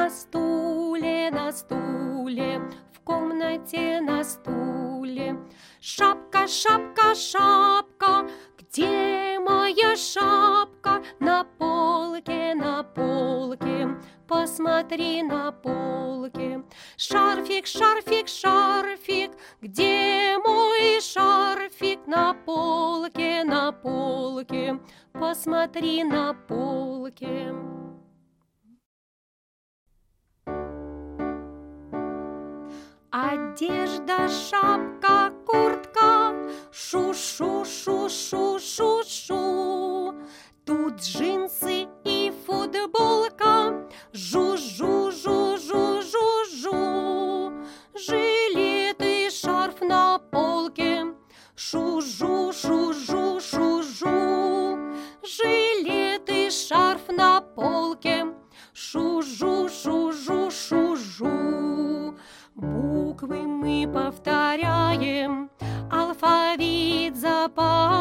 на стуле, в комнате на стуле. Шапка, шапка, шапка, где моя шапка? На полке, посмотри на полке. Шарфик, шарфик, шарфик, где мой шарфик? На полке, посмотри на полке. Одежда, шапка, куртка, шу-шу-шу-шу-шу-шу. Тут джинсы и футболка, жу-жу-жу-жу-жу-жу. Жилет и шарф на полке, шу-жу-шу-жу-шу-жу. Жилет и шарф на полке, шу-жу-шу-жу-шу-жу. Буквы мы повторяем, алфавит запоминаем.